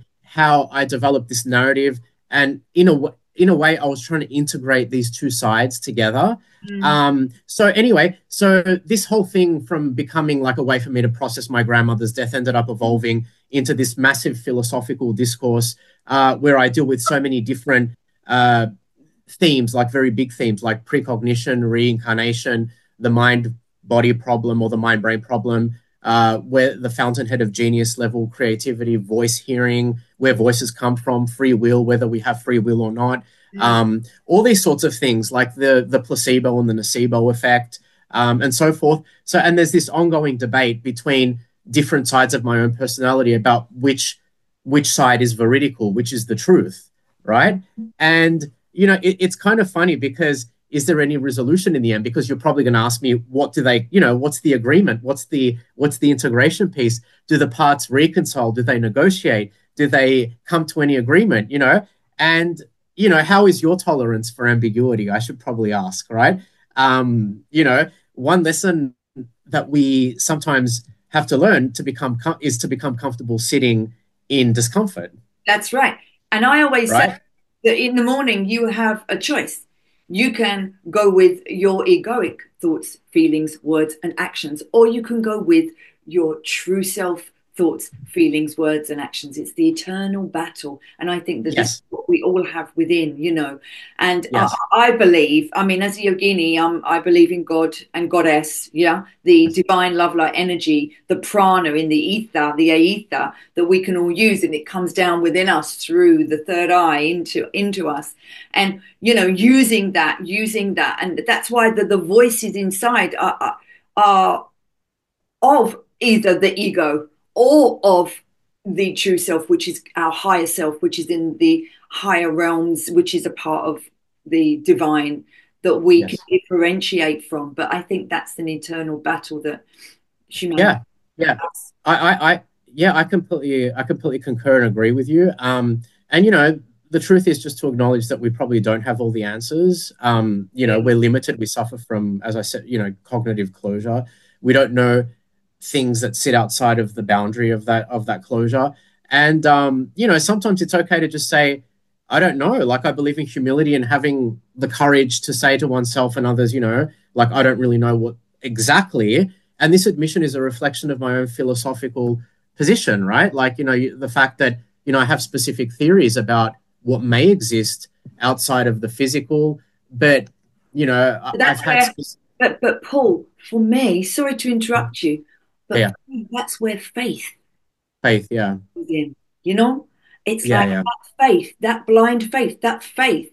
how I developed this narrative, and in a w- in a way, I was trying to integrate these two sides together. Mm. Um, so anyway, so this whole thing from becoming like a way for me to process my grandmother's death ended up evolving into this massive philosophical discourse uh, where I deal with so many different uh, themes, like very big themes like precognition, reincarnation, the mind-body problem or the mind-brain problem, uh, where the fountainhead of genius level, creativity, voice hearing, where voices come from, free will, whether we have free will or not. Mm. Um, all these sorts of things like the, the placebo and the nocebo effect, um, and so forth. So, and there's this ongoing debate between different sides of my own personality about which, which side is veridical, which is the truth, right? And, you know, it, it's kind of funny because is there any resolution in the end? Because you're probably going to ask me, what do they, you know, what's the agreement? What's the, what's the integration piece? Do the parts reconcile? Do they negotiate? Do they come to any agreement, you know? And, you know, how is your tolerance for ambiguity? I should probably ask, right? Um, you know, one lesson that we sometimes have to learn to become com- is to become comfortable sitting in discomfort. That's right. And I always right? say that in the morning you have a choice. You can go with your egoic thoughts, feelings, words, and actions, or you can go with your true self thoughts, feelings, words, and actions. It's the eternal battle. And I think that Yes. this is what we all have within, you know. And Yes. I, I believe, I mean, as a yogini, um, I believe in God and Goddess, yeah, the divine love light energy, the prana in the ether, the aether that we can all use, and it comes down within us through the third eye into, into us. And, you know, using that, using that. And that's why the, the voices inside are, are, are of either the ego or of the true self, which is our higher self, which is in the higher realms, which is a part of the divine that we Yes. can differentiate from. But I think that's an eternal battle that humanity Yeah, yeah. has. I, I, I, yeah, I completely, I completely concur and agree with you. Um, and you know, the truth is just to acknowledge that we probably don't have all the answers. Um, you know, we're limited. We suffer from, as I said, you know, cognitive closure. We don't know things that sit outside of the boundary of that of that closure. And um, you know, sometimes it's okay to just say, I don't know. Like, I believe in humility and having the courage to say to oneself and others, you know, like, I don't really know what exactly. And this admission is a reflection of my own philosophical position, right? Like, you know, you, the fact that, you know, I have specific theories about what may exist outside of the physical, but, you know, I, That's I've had... where, but, but Paul, for me, sorry to interrupt you, but Yeah. for me, that's where faith Faith, yeah. comes in, you know? It's Yeah, like yeah. that faith, that blind faith, that faith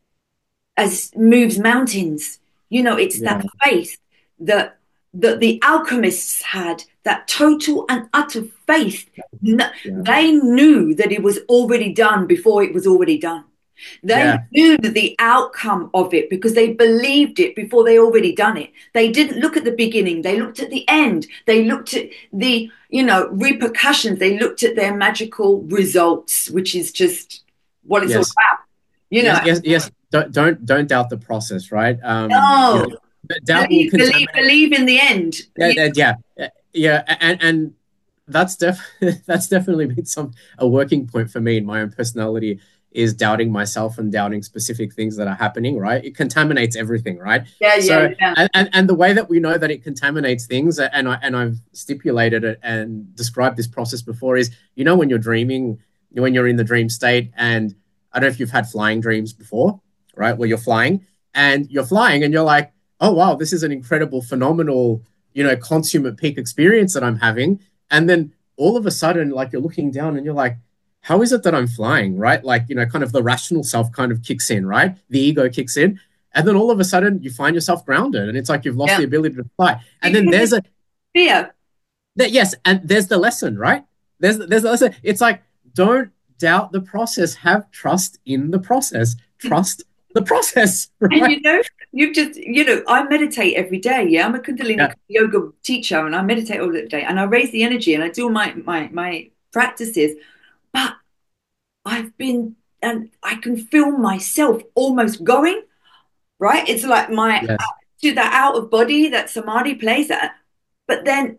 as moves mountains. You know, it's Yeah. that faith that that the alchemists had, that total and utter faith. N- Yeah. They knew that it was already done before it was already done. They Yeah. knew the outcome of it because they believed it before they already done it. They didn't look at the beginning. They looked at the end. They looked at the, you know, repercussions. They looked at their magical results, which is just what it's all Yes. about. You know, Yes, yes, yes. Don't don't don't doubt the process, right? Um, no, you know, doubt will believe, believe, contaminate. believe in the end. Yeah, You- uh, yeah, uh, yeah, and and that's def that's definitely been some a working point for me in my own personality, is doubting myself and doubting specific things that are happening, right? It contaminates everything, right? Yeah, yeah, So, yeah. and, and, and the way that we know that it contaminates things, and I and I've stipulated it and described this process before, is, you know, when you're dreaming, when you're in the dream state, and I don't know if you've had flying dreams before, right? Where you're flying and you're flying and you're like, oh wow, this is an incredible, phenomenal, you know, consummate peak experience that I'm having. And then all of a sudden, like, you're looking down and you're like, how is it that I'm flying, right? Like, you know, kind of the rational self kind of kicks in, right? The ego kicks in. And then all of a sudden you find yourself grounded and it's like you've lost Yeah. the ability to fly. And then there's a, Fear. that, yes, and there's the lesson, right? There's, there's the lesson. It's like, don't doubt the process. Have trust in the process. Trust the process, right? And you know, you've just, you know, I meditate every day. Yeah, I'm a Kundalini Yeah. yoga teacher, and I meditate all the day, and I raise the energy, and I do my my my practices. But I've been, and I can feel myself almost going right. It's like my Yes. to that out of body, that samadhi place. That, but then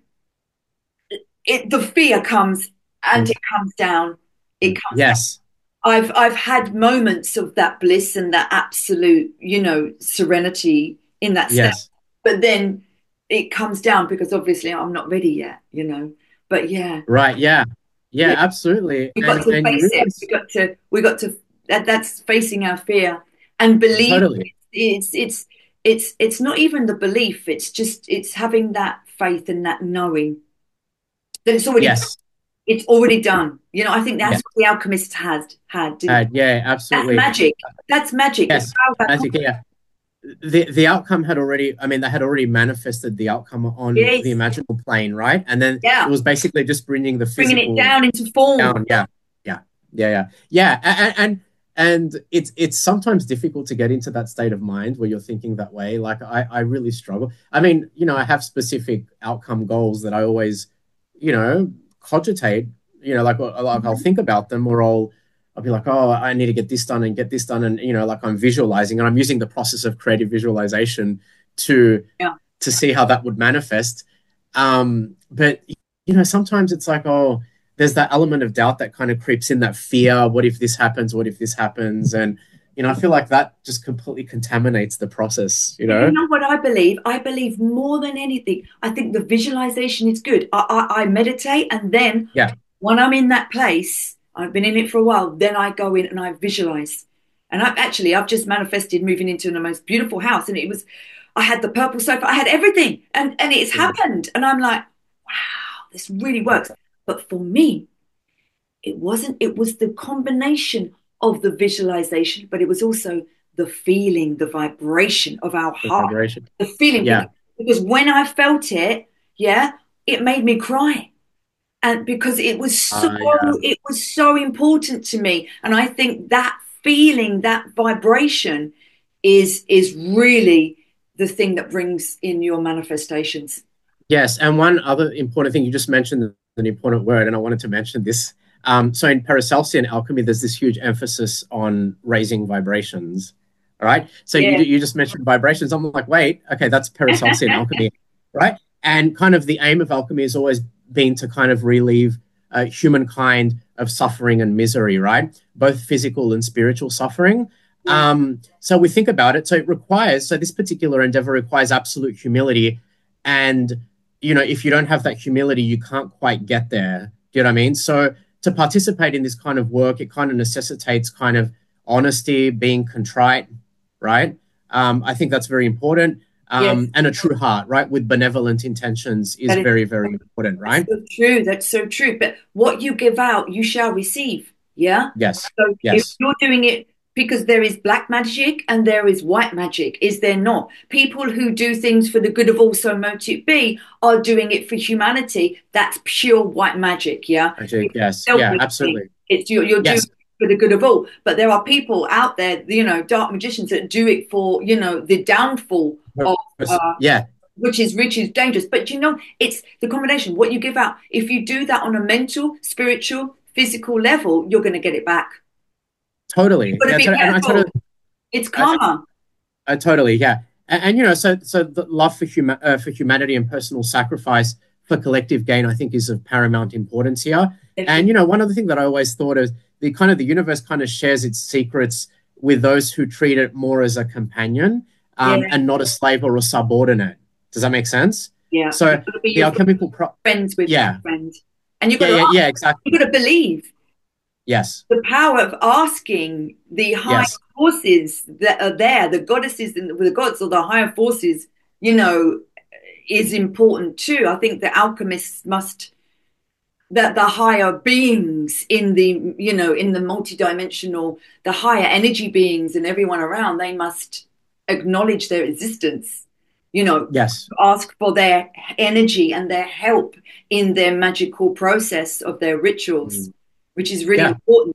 it the fear comes and Mm. it comes down. It comes. Yes. I've I've had moments of that bliss and that absolute, you know, serenity in that step. Yes. But then it comes down because obviously I'm not ready yet, you know. But yeah, Right. Yeah. Yeah, Yeah. absolutely. we got And, to and you face it. realize, We got to we got to that that's facing our fear and believe. totally. It's it's it's it's not even the belief. It's just it's having that faith and that knowing that it's already Yes. it's already done. You know, I think that's Yeah. what the alchemist has had. didn't Uh, yeah, That's absolutely. magic. That's magic. Yes. The power of that Magic, yeah. The the outcome had already, I mean, they had already manifested the outcome on Yes. the imaginal plane, right? And then Yeah. it was basically just bringing the physical bringing it down into form. down. Yeah. Yeah. Yeah. Yeah. Yeah. And, and and it's it's sometimes difficult to get into that state of mind where you're thinking that way. Like I, I really struggle. I mean, you know, I have specific outcome goals that I always, you know, cogitate, you know, like, like I'll think about them, or I'll I'll be like, oh, I need to get this done and get this done. And, you know, like I'm visualizing and I'm using the process of creative visualization to, Yeah. to see how that would manifest. Um, but, you know, sometimes it's like, oh, there's that element of doubt that kind of creeps in, that fear. What if this happens? What if this happens? And, you know, I feel like that just completely contaminates the process, you know? You know what I believe? I believe more than anything. I think the visualization is good. I, I, I meditate, and then Yeah. when I'm in that place, I've been in it for a while, then I go in and I visualize. And I've actually, I've just manifested moving into the most beautiful house. And it was, I had the purple sofa, I had everything. And, and it's Yeah. happened. And I'm like, wow, this really works. But for me, it wasn't, it was the combination of the visualization, but it was also the feeling, the vibration of our The heart, vibration. the feeling. Yeah. Because when I felt it, yeah, it made me cry. And because it was so, Ah, yeah. it was so important to me. And I think that feeling, that vibration is, is really the thing that brings in your manifestations. Yes, and one other important thing, you just mentioned an important word, and I wanted to mention this. Um, so in Paracelsian alchemy, there's this huge emphasis on raising vibrations. All right. So Yeah. you, you just mentioned vibrations. I'm like, wait, okay, that's Paracelsian alchemy, right? And kind of the aim of alchemy has always been to kind of relieve uh, humankind of suffering and misery, right? Both physical and spiritual suffering. Um, so we think about it. So it requires, so this particular endeavor requires absolute humility. And, you know, if you don't have that humility, you can't quite get there, you know what I mean? So to participate in this kind of work, it kind of necessitates kind of honesty, being contrite, right? Um, I think that's very important. Um, Yes. and a true heart, right, with benevolent intentions is That is very, very important, right? so true. That's so true. But what you give out, you shall receive. Yeah. Yes, So if yes, you're doing it because there is black magic and there is white magic, is there not? People who do things for the good of all, so motive be, are doing it for humanity. That's pure white magic. Yeah. magic, yes, Self yeah, esteem. absolutely, It's you're, you're doing yes, it for the good of all. But there are people out there, you know, dark magicians that do it for, you know, the downfall of. Uh, yeah, which is which is dangerous. But you know, it's the combination. What you give out, if you do that on a mental, spiritual, physical level, you're going to get it back. totally, You've got to yeah, be to- and I careful. totally, It's I, karma. I totally, yeah, and, and you know, so so the love for huma- uh, for humanity and personal sacrifice for collective gain, I think, is of paramount importance here. And you know, one other thing that I always thought is the kind of the universe kind of shares its secrets with those who treat it more as a companion um, Yeah. and not a slave or a subordinate. Does that make sense? Yeah. So You've got to be the your alchemical, pro- friends with yeah, your friends, and you've yeah, got to yeah, ask, yeah, exactly. you've got to believe Yes, the power of asking the high yes, forces that are there, the goddesses and the gods or the higher forces. You know, is important too. I think the alchemists must. That the higher beings in the, you know, in the multidimensional, the higher energy beings and everyone around, they must acknowledge their existence, you know, yes, ask for their energy and their help in their magical process of their rituals, mm, which is really yeah. important.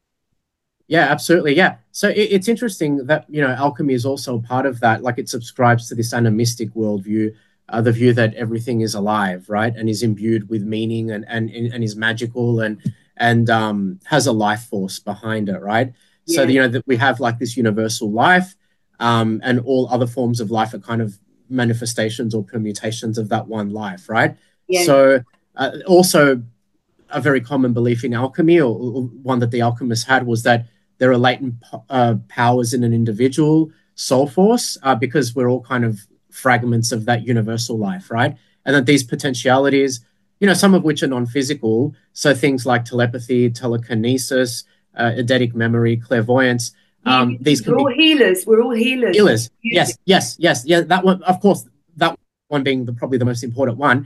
Yeah, absolutely. Yeah. So it, it's interesting that, you know, alchemy is also a part of that. Like it subscribes to this animistic worldview, uh, the view that everything is alive, right? And is imbued with meaning and, and, and is magical and, and um, has a life force behind it, right? So, Yeah. you know, that we have like this universal life um, and all other forms of life are kind of manifestations or permutations of that one life, right? Yeah. So uh, also a very common belief in alchemy, or, or one that the alchemists had, was that there are latent uh, powers in an individual soul force uh, because we're all kind of fragments of that universal life, right? And that these potentialities, you know, some of which are non-physical, so things like telepathy, telekinesis, uh, eidetic memory, clairvoyance, um, these can We're all be healers. We're all healers. healers. Yes, yes, yes, yeah. That one, of course, that one being the, probably the most important one.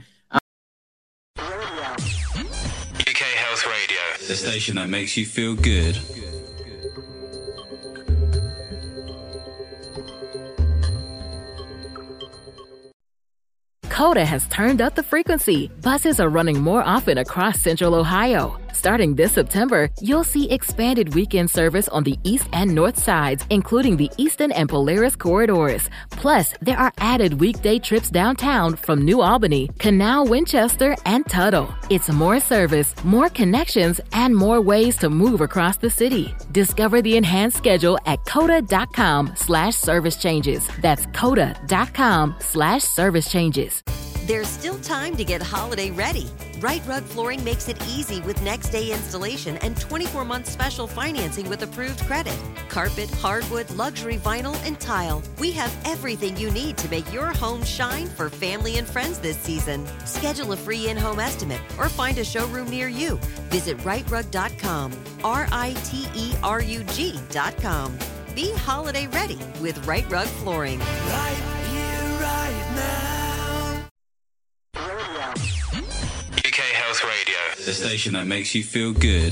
U K Health Radio, the station that makes you feel good. Coda has turned up the frequency. Buses are running more often across Central Ohio. Starting this September, you'll see expanded weekend service on the east and north sides, including the Eastern and Polaris corridors. Plus, there are added weekday trips downtown from New Albany, Canal, Winchester, and Tuttle. It's more service, more connections, and more ways to move across the city. Discover the enhanced schedule at coda.com slash service changes. That's coda.com slash service changes. There's still time to get holiday ready. Right Rug Flooring makes it easy with next day installation and twenty-four month special financing with approved credit. Carpet, hardwood, luxury vinyl, and tile. We have everything you need to make your home shine for family and friends this season. Schedule a free in-home estimate or find a showroom near you. Visit right rug dot com, R I T E R U G dot com. Be holiday ready with Right Rug Flooring. Right here, right now. U K Health Radio, the station that makes you feel good.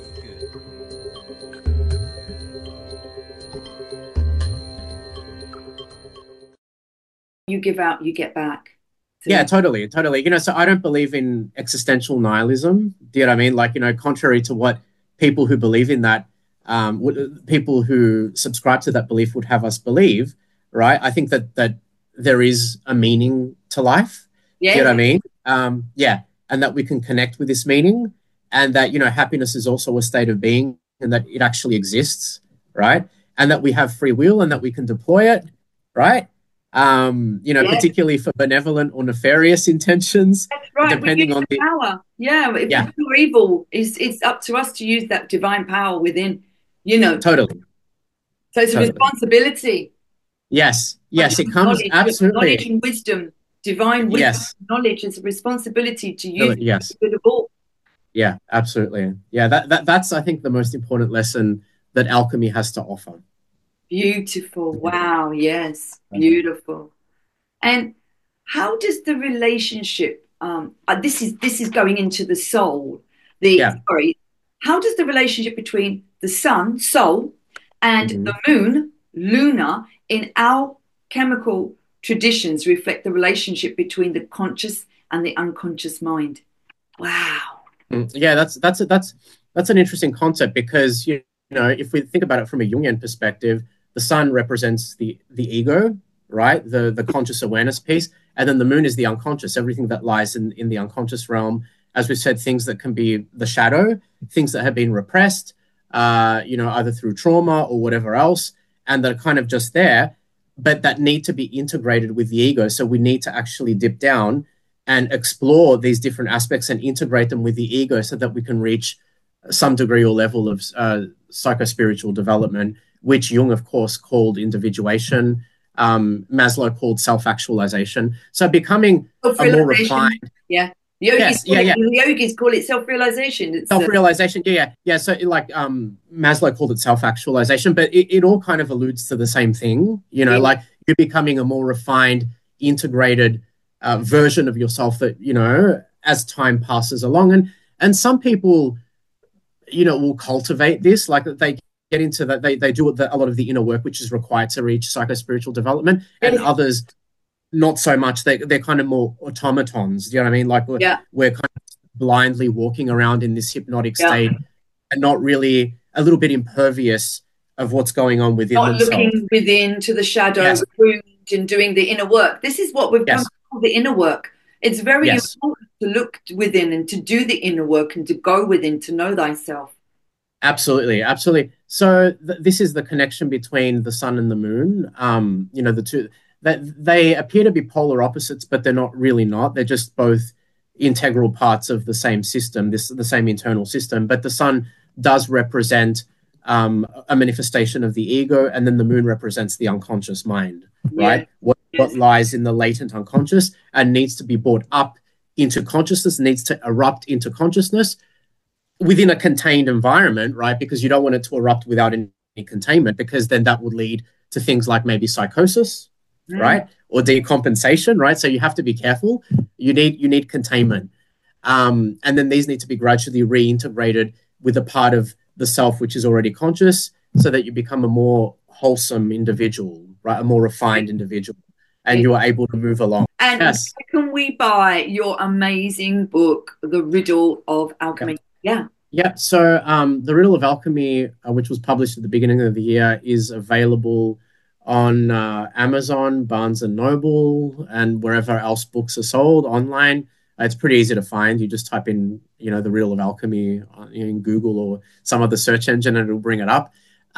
You give out, you get back. So Yeah, totally, totally. You know, so I don't believe in existential nihilism. Do you know what I mean? Like, you know, contrary to what people who believe in that, um, would, people who subscribe to that belief would have us believe, right? I think that that there is a meaning to life. yeah, Do you know what I mean? Um, yeah, and that we can connect with this meaning, and that, you know, happiness is also a state of being, and that it actually exists, right? And that we have free will, and that we can deploy it, right? Um, you know, Yeah. particularly for benevolent or nefarious intentions, That's right. depending we use on the the power. Yeah, if Yeah. it's evil, it's it's up to us to use that divine power within. You know, totally. so it's a totally. responsibility. Yes, yes, it Knowledge, comes absolutely. knowledge and wisdom, divine wisdom, Yes. knowledge is a responsibility to use Yes. it for the good of all. Yeah, absolutely. Yeah, that, that that's I think the most important lesson that alchemy has to offer. Beautiful. Wow. Yes. Beautiful. And how does the relationship, um, uh, this is this is going into the soul, the Yeah. sorry, how does the relationship between the sun, soul, and Mhm. the moon, Luna, in our chemical traditions reflect the relationship between the conscious and the unconscious mind? Wow. Mm, Yeah, that's that's that's that's an interesting concept because you know if we think about it from a Jungian perspective, the sun represents the the ego, right? The the conscious awareness piece, and then the moon is the unconscious, everything that lies in in the unconscious realm. As we said, things that can be the shadow, things that have been repressed, uh, you know, either through trauma or whatever else, and that are kind of just there, but that need to be integrated with the ego. So we need to actually dip down and explore these different aspects and integrate them with the ego so that we can reach some degree or level of uh, psychospiritual development, which Jung, of course, called individuation, um, Maslow called self-actualization. So becoming a more Self-realization. refined, Yeah. Yogis yes, call yeah, it, yeah, the yogis call it self-realization. It's uh, self-realization, yeah, yeah, yeah. So like um, Maslow called it self-actualization, but it, it all kind of alludes to the same thing, you know, yeah. like you're becoming a more refined, integrated uh, version of yourself that you know as time passes along, and and some people, you know, will cultivate this, like they get into that, they they do the, a lot of the inner work which is required to reach psychospiritual development, and Yes. others not so much. They they're kind of more automatons. Do you know what I mean? Like we're, Yeah. we're kind of blindly walking around in this hypnotic Yeah. state and not really a little bit impervious of what's going on within Not themselves. looking within to the shadow, Yes. the wound, and doing the inner work. This is what we've come Yes. to call the inner work. It's very Yes. important to look within and to do the inner work and to go within to know thyself. Absolutely, absolutely. So th- this is the connection between the sun and the moon. Um, you know, the two that they appear to be polar opposites, but they're not really not. They're just both integral parts of the same system, this the same internal system. But the sun does represent um, a manifestation of the ego, and then the moon represents the unconscious mind, Yeah. right? What what lies in the latent unconscious and needs to be brought up into consciousness, needs to erupt into consciousness within a contained environment, right? Because you don't want it to erupt without any containment, because then that would lead to things like maybe psychosis, Mm. right? Or decompensation, right? So you have to be careful. You need you need containment. Um, and then these need to be gradually reintegrated with a part of the self which is already conscious, so that you become a more wholesome individual, right? A more refined individual, and you are able to move along. And Yes. where can we buy your amazing book, The Riddle of Alchemy? Yeah. Yeah, so um, The Riddle of Alchemy, uh, which was published at the beginning of the year, is available on uh, Amazon, Barnes and Noble, and wherever else books are sold online. Uh, it's pretty easy to find. You just type in, you know, The Riddle of Alchemy on- in Google or some other search engine, and it'll bring it up.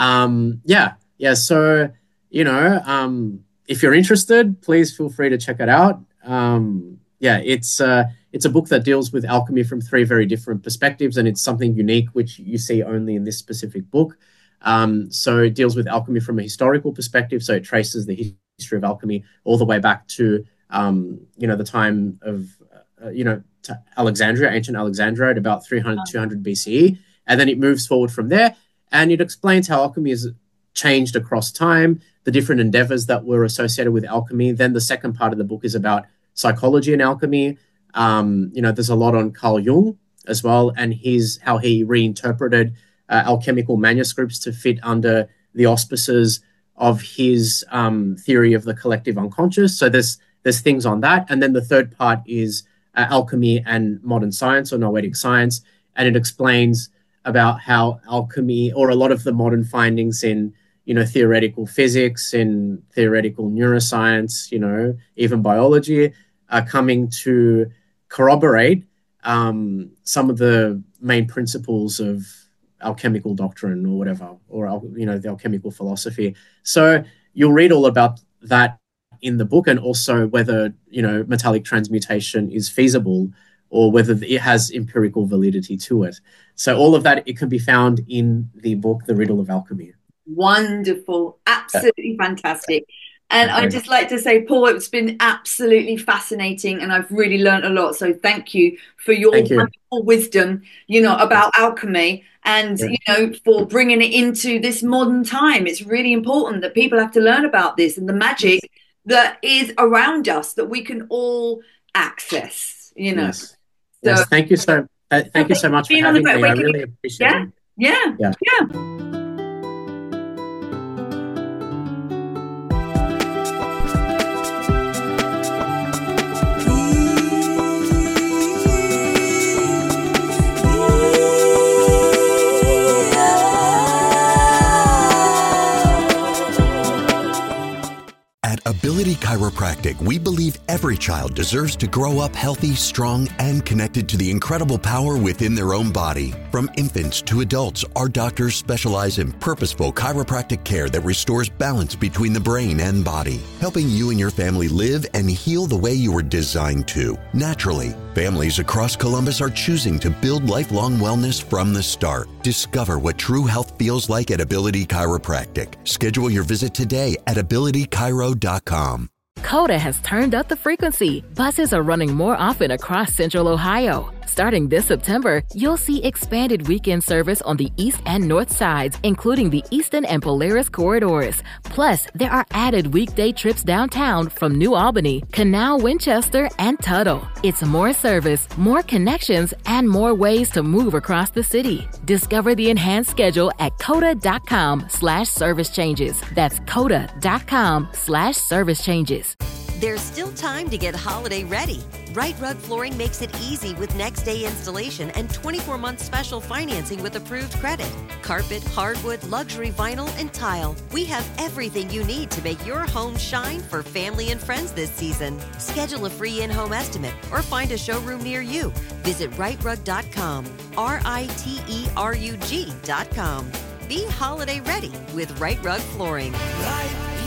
Um, yeah, yeah. So, you know, um, if you're interested, please feel free to check it out. Um, yeah, it's uh, it's a book that deals with alchemy from three very different perspectives, and it's something unique which you see only in this specific book. Um, so it deals with alchemy from a historical perspective. So it traces the history of alchemy all the way back to um, you know the time of uh, you know to Alexandria, ancient Alexandria, at about three hundred, two hundred B C E, and then it moves forward from there, and it explains how alchemy has changed across time, the different endeavors that were associated with alchemy. Then the second part of the book is about psychology and alchemy. Um, you know, there's a lot on Carl Jung as well, and his how he reinterpreted uh, alchemical manuscripts to fit under the auspices of his um, theory of the collective unconscious. So there's there's things on that, and then the third part is uh, alchemy and modern science or noetic science, and it explains about how alchemy, or a lot of the modern findings in you know theoretical physics, in theoretical neuroscience, you know even biology, are coming to corroborate um, some of the main principles of alchemical doctrine or whatever, or you know the alchemical philosophy. So you'll read all about that in the book, and also whether you know metallic transmutation is feasible or whether it has empirical validity to it. So all of that, it can be found in the book, The Riddle of Alchemy. Wonderful. Absolutely fantastic. And I'd just like to say, Paul, it's been absolutely fascinating and I've really learned a lot. So thank you for your Thank you. wonderful wisdom, you know, about alchemy and, Yeah. you know, for bringing it into this modern time. It's really important that people have to learn about this and the magic that is around us that we can all access, you know. Yes. So, Yes. Thank you so. Uh, thank you so much for being on the having me. Great I Awakening. really appreciate yeah, it. yeah, Yeah. yeah. At Ability Chiropractic, we believe every child deserves to grow up healthy, strong, and connected to the incredible power within their own body. From infants to adults, our doctors specialize in purposeful chiropractic care that restores balance between the brain and body, helping you and your family live and heal the way you were designed to, naturally. Families across Columbus are choosing to build lifelong wellness from the start. Discover what true health feels like at Ability Chiropractic. Schedule your visit today at ability chiro dot com. Coda has turned up the frequency. Buses are running more often across Central Ohio. Starting this September, you'll see expanded weekend service on the east and north sides, including the Eastern and Polaris corridors. Plus, there are added weekday trips downtown from New Albany, Canal, Winchester, and Tuttle. It's more service, more connections, and more ways to move across the city. Discover the enhanced schedule at coda.com slash service changes. That's coda.com slash service changes. There's still time to get holiday ready. Right Rug Flooring makes it easy with next day installation and twenty-four month special financing with approved credit. Carpet, hardwood, luxury vinyl, and tile. We have everything you need to make your home shine for family and friends this season. Schedule a free in-home estimate or find a showroom near you. Visit right rug dot com, R I T E R U G dot com. Be holiday ready with Right Rug Flooring. Right